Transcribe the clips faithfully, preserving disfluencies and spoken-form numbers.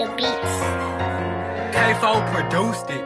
the beats. K four produced it.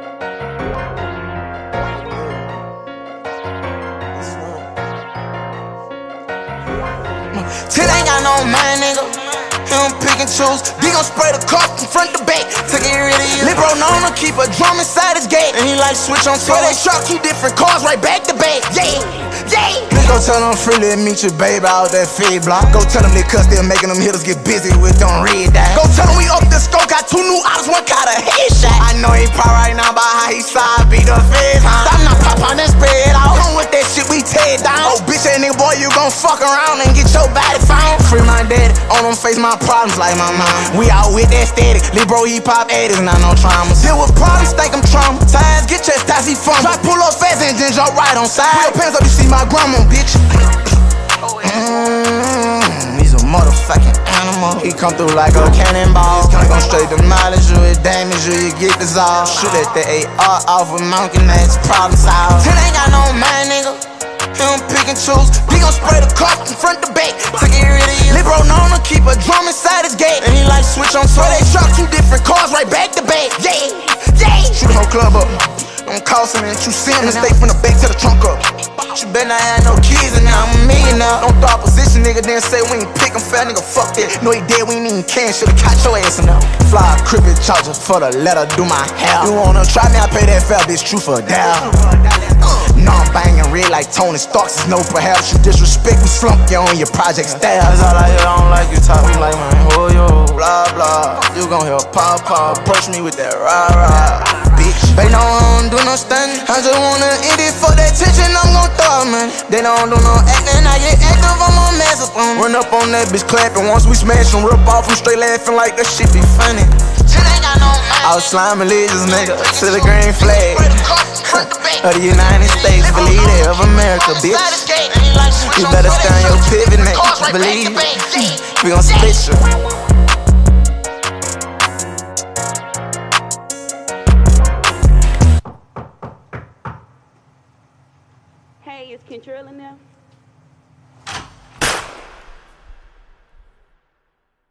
Till ain't got no mind, nigga. He don't pick and choose. He gon' spray the cup from front to back. Took it really easy. Lil' bro known to keep a drum inside his gate. And he like switch on tour. They truck two different cars right back to back. Yeah, yeah. Please go tell them freely meet your baby out that feed block. Go tell them they cuss, they're making them hitters get busy with them red dye. Go tell them we up the scope, got two new ops, one caught a headshot. I know he proud right now about how he side beat the feds, huh? Stop not pop on this bed out. Come with that shit, we tear down. Oh, bitch, that nigga boy, you gon' fuck around and get your body found. Free my daddy, on them face my problems like my mom. We out with that static, lil' bro, he pop eighties, not no traumas. Deal with problems, think I'm traumatized. Get your stassi from. Try pull up fast and then drop right on side. Put your pants up, you see my grandma, bitch. Mmm, he's a motherfucking animal. He come through like a cannonball. He's gon' straight demolish you, it damage you, you get dissolved. Shoot at the A R off with monkey nuts, problem solved. Till ain't got no mind, nigga. He don't pick and choose. He gon' spray the cup from front to back. Took it really easy. Lil' bro known to keep a drum inside his gate. And he like switch on tour. They truck two different cars right back to back. Yeah, yeah. Shoot the whole club up. I'm costing and you see him and stay from the back to the trunk up. You better not have no kids and now I'm a millionaire. Don't throw opposition, nigga, then say we ain't pick him fat, nigga, fuck that. No, he dead, we ain't even can, should've caught your ass in there. Fly a crippin' charger for the letter, do my hair. You wanna try me, I pay that fair, bitch, true for a down. No, I'm banging red like Tony Starks, it's no perhaps. You disrespect, we slump you on your project style. That's all I hear, I don't like you talking like man, oh yo, blah blah. You gon' hear pop pop, approach me with that rah rah. Bitch, they know I don't do no stunning. I just wanna eat it for that tension, I'm gon' throw it, man. They don't do no acting, I get active, I'm gon' mess up on. Run up on that bitch clapping, once we smash them, rip off, we straight laughing like that shit be funny. I was slime religious, nigga, to the green flag of the United States, believe it, of America, bitch. You better stand your pivot, nigga, believe we gon' split you. Hey, is Kentrell in there?